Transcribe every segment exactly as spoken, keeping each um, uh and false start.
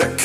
music.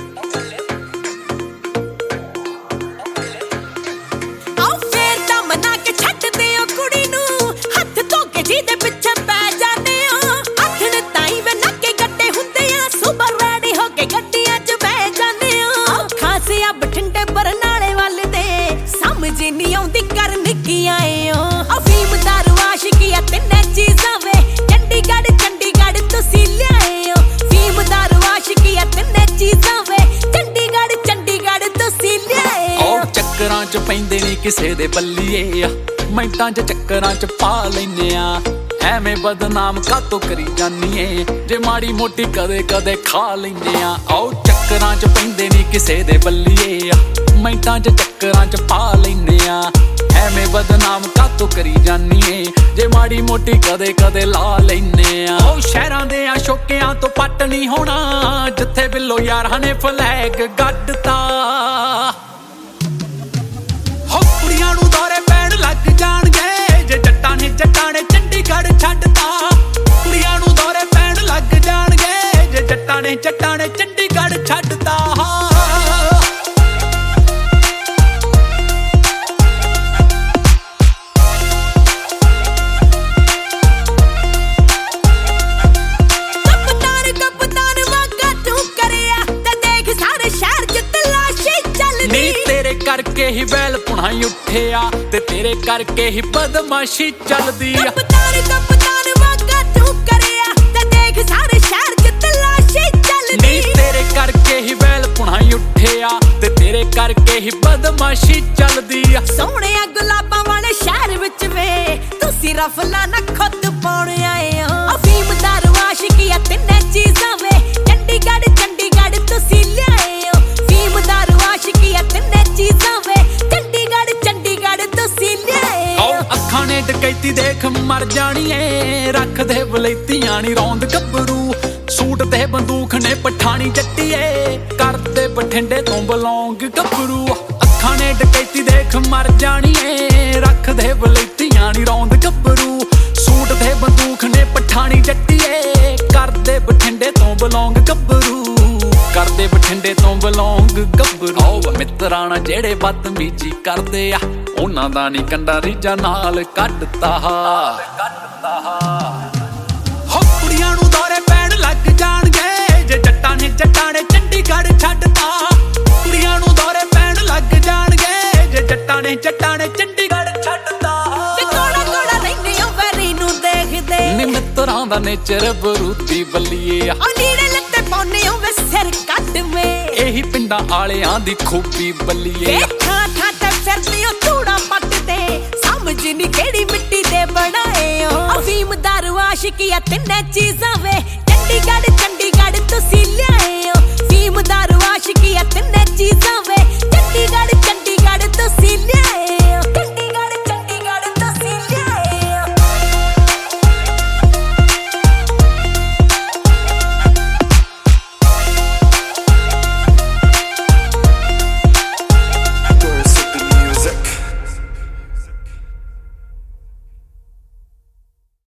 ਚੱਕਰਾਂ ਚ ਪੈਂਦੇ ਨੀ ਕਿਸੇ ਦੇ ਬੱਲੀਏ ਆ, ਮਿੰਟਾਂ ਚ ਚੱਕਰਾਂ ਚ ਪਾ ਲੈਨੇ ਆ। ਐਵੇਂ ਬਦਨਾਮ ਕਾਤੋਂ ਕਰੀ ਜਾਨੀਏ, ਜੇ ਮਾੜੀ ਮੋਟੀ ਕਦੇ ਕਦੇ ਖਾ ਲੈਂਦੇ ਆ। ਆਓ ਚੱਕਰਾਂ ਚ ਪੈਂਦੇ ਨੀ ਕਿਸੇ ਦੇ ਬੱਲੀਏ ਆ, ਮਿੰਟਾਂ ਚ ਚੱਕਰਾਂ ਚ ਪਾ ਲੈਨੇ ਆ। ਐਵੇਂ ਬਦਨਾਮ ਕਾਤੋਂ ਕਰੀ ਜਾਨੀਏ, ਜੇ ਮਾੜੀ ਮੋਟੀ ਕਦੇ ਕਦੇ ਲਾ ਲੈਨੇ ਆ। ਉਹ ਸ਼ਹਿਰਾਂ ਦੇ ਆ ਸ਼ੋਕਿਆਂ ਤੋਂ ਪੱਟ ਨੀ ਹੋਣਾ, ਜਿੱਥੇ ਬਿੱਲੋ ਯਾਰਾਂ ਨੇ ਫਲੈਗ ਗੱਡਤਾ। ਕੁੜੀਆਂ ਨੂੰ ਦੌਰੇ ਪੈਣ ਲੱਗ ਜਾਣਗੇ, ਜੇ ਜੱਟਾਂ ਨੇ ਜੱਟਾਂ ਨੇ ਚੰਡੀਗੜ੍ਹ ਛੱਡਤਾ। ਕੁੜੀਆਂ ਨੂੰ ਦੌਰੇ ਪੈਣ ਲੱਗ ਜਾਣਗੇ, ਜੇ ਜੱਟਾਂ ਨੇ ਜੱਟਾਂ ਨੇ ਚੰਡੀਗੜ੍ਹ ਛੱਡਤਾ। ਕਰਕੇ ਹੀ ਵੈਲ ਪੁਣਾਈ ਉੱਠਿਆ, ਤੇ ਤੇਰੇ ਕਰਕੇ ਹੀ ਬਦਮਾਸ਼ੀ ਚੱਲਦੀ ਆ। ਕਪਤਾਨ ਕਪਤਾਨ ਵਾਗਾ ਤੂੰ ਕਰਿਆ, ਤੇ ਦੇਖ ਸਾਰੇ ਸ਼ਹਿਰ ਚ ਤਲਾਸ਼ੀ ਚੱਲਦੀ। ਨੀ ਤੇਰੇ ਕਰਕੇ ਹੀ ਵੈਲ ਪੁਣਾਈ ਉੱਠਿਆ, ਤੇ ਤੇਰੇ ਕਰਕੇ ਹੀ ਬਦਮਾਸ਼ੀ ਚੱਲਦੀ ਆ। ਸੋਹਣਿਆ ਗੁਲਾਬਾਂ ਵਾਲੇ ਸ਼ਹਿਰ ਵਿੱਚ ਵੇ, ਤੁਸੀਂ ਰਫਲਾ ਨਾ ਖੁੱਦ ਪਾਉਣ ਆਏ ਹੋ। ਅਫੀਮ ਦਾਰੂ ਆਸ਼ਿਕੀਆਂ ਤਿੰਨੇ ਚੀਜ਼ਾਂ ਵੇ, ਚੰਡੀਗੜ੍ਹ ਚੰਡੀਗੜ੍ਹ ਤੁਸੀਂ ਲਿਆਏ ਹੋ। ਫੀਮ ਦਾਰੂ ਆਸ਼ਿਕੀਆਂ ਤਿੰਨੇ ਚੀਜ਼ਾਂ ਵੇ, ਚੰਡੀਗੜ੍ਹ ਚੰਡੀਗੜ੍ਹ ਤੁਸੀਂ ਲਿਆਏ ਹੋ। ਅੱਖਾਂ ਨੇ ਡਕੈਤੀ ਦੇਖ ਮਰ ਜਾਣੀਏ, ਰੱਖਦੇ ਵਲੈਤੀਆਂ ਨੀ ਰੌਂਦ ਗੱਭਰੂ। ਸੂਟ ਤੇ ਬੰਦੂਕ ਨੇ ਪਠਾਣੀ ਜੱਟੀਏ, ਕਰਦੇ ਬਠਿੰਡੇ ਤੋਂ ਬਲੌਂਗ ਗੱਭਰੂ। ਅੱਖਾਂ ਨੇ ਡਕੈਤੀ ਦੇਖ ਮਰ ਜਾਣੀਏ, ਰੱਖਦੇ ਵਲੈਤੀਆਂ ਨੀ ਰੌਂਦ ਗੱਭਰੂ। ਸੂਟ ਤੇ ਬੰਦੂਕ ਨੇ ਪਠਾਣੀ ਜੱਟੀਏ, ਕਰਦੇ ਬਠਿੰਡੇ ਤੋਂ ਬਲੌਂਗ ਗੱਭਰੂ। ਕਰਦੇ ਬਠਿੰਡੇ ਤੋਂ ਬਲੌਂਗ ਗੱਭਰੂ। ਆਓ ਮਿੱਤਰਾਂ ਨਾਲ ਜਿਹੜੇ ਬਦਤਮੀਜੀ ਕਰਦੇ ਆ, ਉਹਨਾਂ ਦਾ ਨੀ ਕੰਡਾ ਰੀਝਾਂ ਨਾਲ ਕੱਢਤਾ। ਹੋ ਕੁੜੀਆਂ ਨੂੰ ਦੌਰੇ ਪੈਣ ਲੱਗ ਜਾਣਗੇ, ਜੇ ਜੱਟਾਂ ਨੇ ਜੱਟਾਂ ਨੇ ਚੰਡੀਗੜ੍ਹ ਛੱਡਤਾ। ਕੁੜੀਆਂ ਨੂੰ ਦੌਰੇ ਪੈਣ ਲੱਗ ਜਾਣਗੇ, ਜੇ ਜੱਟਾਂ ਨੇ ਜੱਟਾਂ ਨੇ ਚੰਡੀਗੜ੍ਹ ਛੱਡਤਾ। ਤੇ ਕੋੜਾ ਕੋੜਾ ਰਹਿੰਦੇ ਹੋ ਵੈਰੀ ਨੂੰ ਦੇਖਦੇ, ਨੀ ਮਿੱਤਰਾਂ ਦਾ ਨੇਚਰ ਬਰੂਦੀ ਬੱਲੀਏ ਆ। ਨੀੜੇ ਲੱਤੇ ਪਾਉਨੇ ਹੋ ਵੇ ਸਿਰ ਕੱਟ ਵੇ, ਇਹੀ ਪਿੰਡਾਂ ਆਲਿਆਂ ਦੀ ਖੂਬੀ ਬੱਲੀਏ। ਥਾਂ ਥਾਂ ਤੇ ਫਿਰਦੇ ਹੋ ਧੂੜਾ ਪੱਟਦੇ, ਸਮਝ ਨੀ ਕਿਹੜੀ ਮਿੱਟੀ ਦੇ ਬਣਾਏ ਹੋ। ਅਫੀਮ ਦਾਰੂ ਆਸ਼ਿਕੀਆਂ ਤਿੰਨੇ ਚੀਜ਼ਾਂ